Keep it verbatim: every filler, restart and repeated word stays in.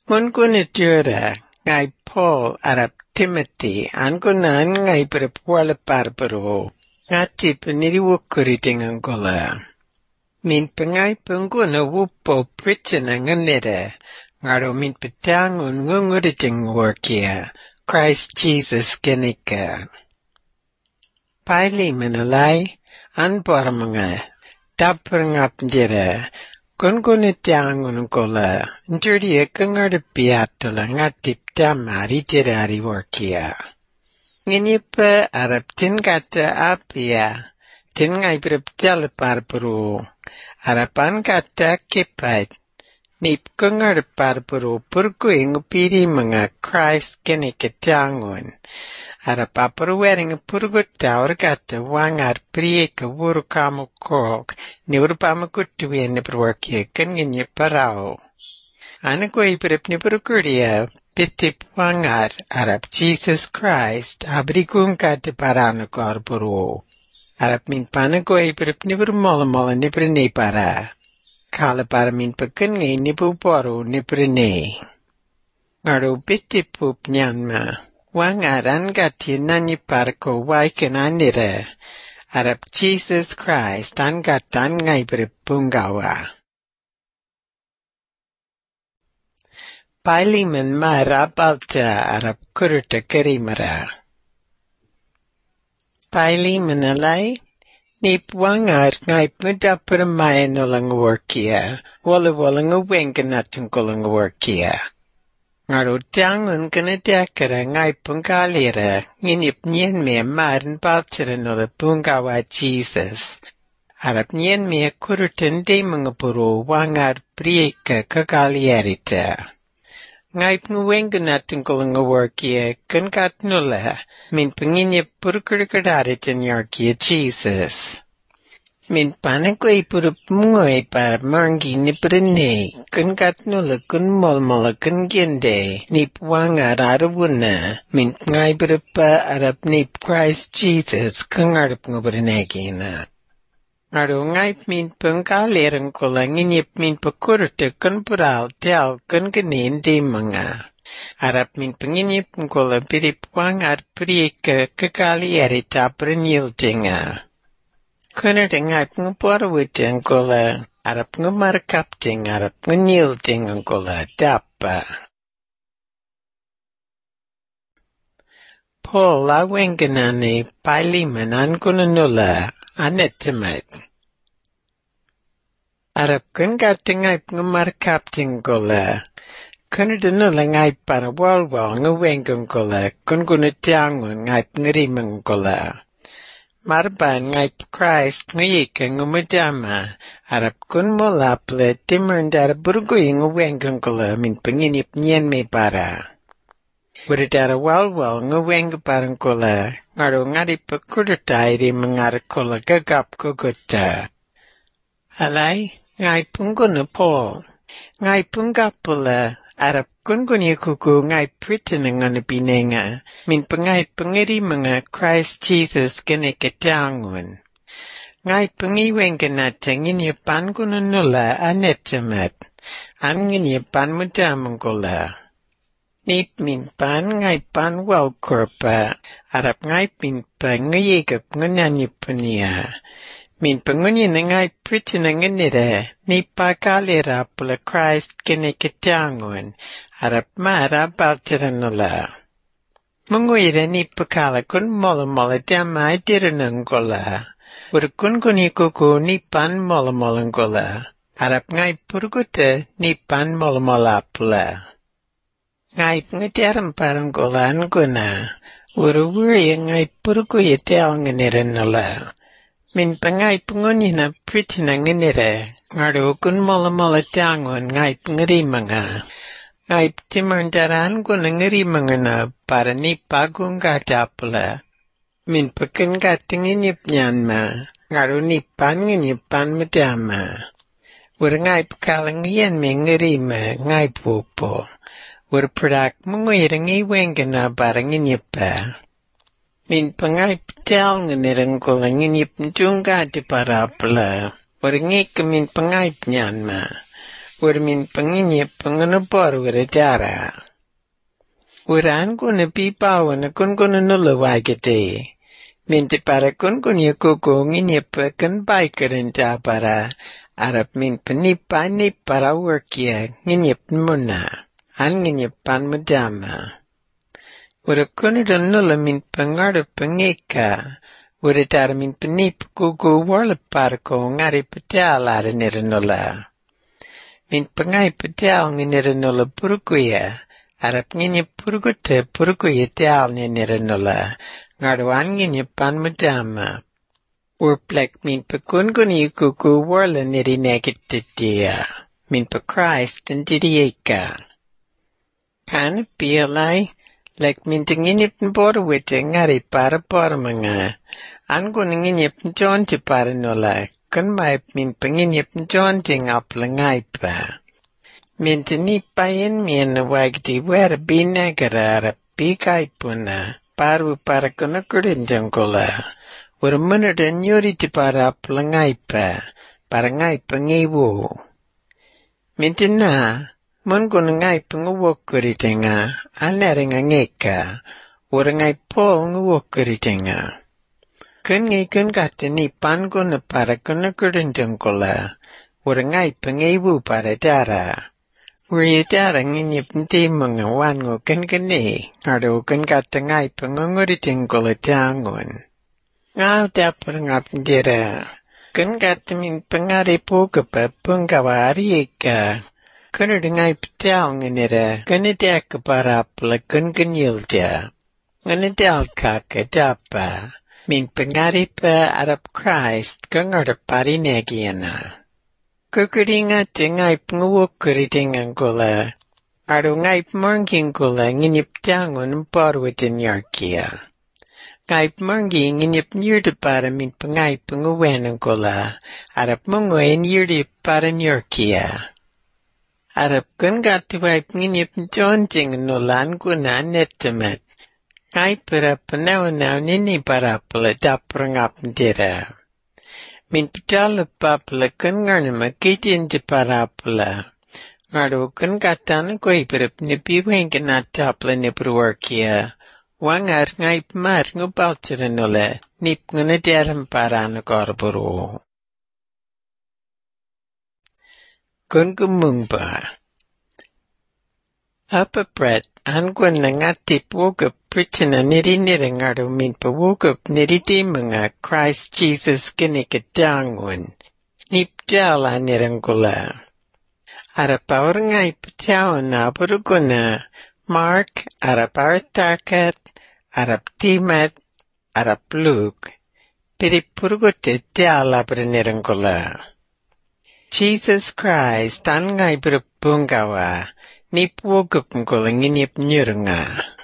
Ngungunidura ngai Paul arap Timothy angunan ngai perpuala parpero ngati peniri wukuriting angola. Min pengai pengguna wupo pritina nganere ngaro min petangun ngunguriting workia Christ Jesus genika. Paili menalai anbormanga tapengap jere Gungunitiangun gola, njuri ekangar piatala ngatip tamari tirari workia. Nginipa arap tingata apia, tingai preptala parpuru, arapan kata kipait, nip kungar parpuru purkuing piri mga Christ kinikitiangun. Arapapuru wearing a purgut tower gata wangar prieka wurukamo kok, ni urupamakutu in the perworkia kanya parao. Anakoi prep ni percuria, pitip wangar, Arab Jesus Christ, abrikung kata parano corporo. Arab min panakoi prep ni permolamola ni prene para. Kala para min pekengi ni puporo ni prene. Ngaro pitip pup nyanma. Wangaran gatin nani parko waiken anire. Arab Jesus Christ an gatan ngai berpungawa. Pailiman mara balta Arab kurta kerimara. Pailiman alai nip wangar ngai puda permain olang workia. Wala walang wengen atun kolang workia. Ngaro tiangun kena dekara ngai pungalira, nginip nyen me marin baltiran ola pungawa Jesus. Arap nyen me kurutan de mangapuro wangar prieka kagalierita. Ngai pngwengunatun kolanga workia kankat nula, min penginip purkurikadaritan yarkia Jesus. Min panakoi purup mungoi par mangi niprene, kun katnula kun molmola kun gende, nip wangar arawuna, min ngai berupa arap nip Christ Jesus kung arap ngubrenegina. Aro ngai min pengkalerang kola nginip min pakurute kun pural tel kun genin di mga. Arap min penginip kola birip wangar prieka kekali erita prenyildinga. Kuner dengar penguparawutan kola, arap ngumarkapting, arap ngunyilding kola, dapa. Paul awenganani pailiman angunanula, anetimat. Arap kun gating ay ngumarkapting kola, kuner denula ngay para walwal ngawengang kola, kun gunatiangun ngay pengirimang kola. Marban ngai Christ ngayika ngumadama, arap kun molaple timurndara burgui ngawenggang kola min penginip nyen me para. Wuridara walwal ngaweng parang kola, ngaro ngari pakurutai di mangara kola gagap kugutta. Alay, ngai pungguna Paul, ngai punggapula, arap kun gunya kuku ngai pritinang ana binenga, min pengai pengiri mga Christ Jesus genikitiangun. Ngai pengiweng ganata nginyapan gunanula anetamat, an nginyapan mudamang kola. Nip min pan ngai pan walkorpa, arap ngai min pan ngayigap ngananyapania. Min pengunya ngai pritinang nganira, nipa kalira pula Christ genikitiangun, arap mara baltiranula. Menguira ni pakala kun mola mola damai diranang gola. Urkun kuni kuku ni pan mola mola gola. Arap ngai purguta ni pan mola mola pula. Ngai ngatiaram parang gola anguna. Urwuri ngai purguya tel nganiranula. Min pengai pengunya na pritina nganira. Ngaro kun mola mola tangun ngai pengirimanga. Ngai timandaran ko nangirimanga na para ni pagung gatapula. Min pakin gatinginip nyan ma. Ngaro ni pan nginipan madama. Wur ngai pakalang yan me ngirima ngai pupo. Wur pradak mungwirang iwenga na para nginipa. Min pengai petal nganirang ko lang nginip njung gati para pula. Wur ngik min pengai nyan ma. ur min panginyip pangana por ura dara. Uran kuna pipawa na kun kuna nula wagate. Minti para kun kun ya kuku nginyip kan baikarin ta para arap min panipa ni para workia nginyip muna. An nginyip pan madama. Ura kuna nula min pangarap pangika. Ura tara min panip kuku warla para ko ngari patal ara nira nula. Min pangai patal ngira nula purukuya. Arap nginyip purukuta purukuya tal nira nula. Ngarduan nginyip pan madama. Ur plek min pa kunguni kuku warla niri negatitia. Min pa Christ and didieka. Kan pialay, lek min tinginyip nbora wite ngari para para mga. Angun nginyip njonti para nula. Kun maip min panginyip njonti ngapla ngay pa. Min tinipayin min wagdi wera binagara arap bikay puna. Paru para kunakurin jangkola. Ura munada nyuri ti para apla ngay pa. Para ngay pa ngiwo. Mintina, mun guna ngay pa ngawokuri tinga. Alnera nga ngeka. Ura ngay pol ngawokuri tinga. Kun ngay kun gata ni pan guna para kunakurin jangkola. Ura ngay pa ngiwo para dara. Uri dara nginyip nti mga wango kan gani. Ngaro kan gata ngay pa nganguritin kola tangon. Ngaw dapur ngap ndira. Kan gata min pangari poka pa pungkawari eka. Kunar ngay patal nganira. Ganideka para apla kun ganyilda. Nganidal kaka dapa. Min pangari pa arap Christ kangar pari negiyana. Kukuringa tingay pangawukuriting ang gula. Aro ngay pamangking gula nginyip tangon parwatin yarkia. Ngay pamangi nginyip nyurda para min pangay pangawen ang gula. Arap mangwain yurda para yarkia. Arap kun gatuway nginyip njonting nulan guna netamat. Ngay para panawanaw nini para pala daprangap ndira. Min pitala papla kun ngarnama kitin di parapla. Ngardo kun katana ko iparap ni piweng kanatapla ni pruwarkia. Wangar ngay pamar ngubaltira nula nip ngunadaram parana korburo. Kun gumungba. Apa Brett, angwan na nga tipwogap pritina niri niri ngardo min pawogap niri di mga Christ Jesus kinikadangwan. Nipdala nirang gula. Arapawar nga ipatawan na buruguna. Mark, arapawar tarkat, arap timat, arap Luke. Piripurugote dala nirang gula. Jesus Christ, an nga iparabungawa. Nip wogap ngula nginip nyurunga.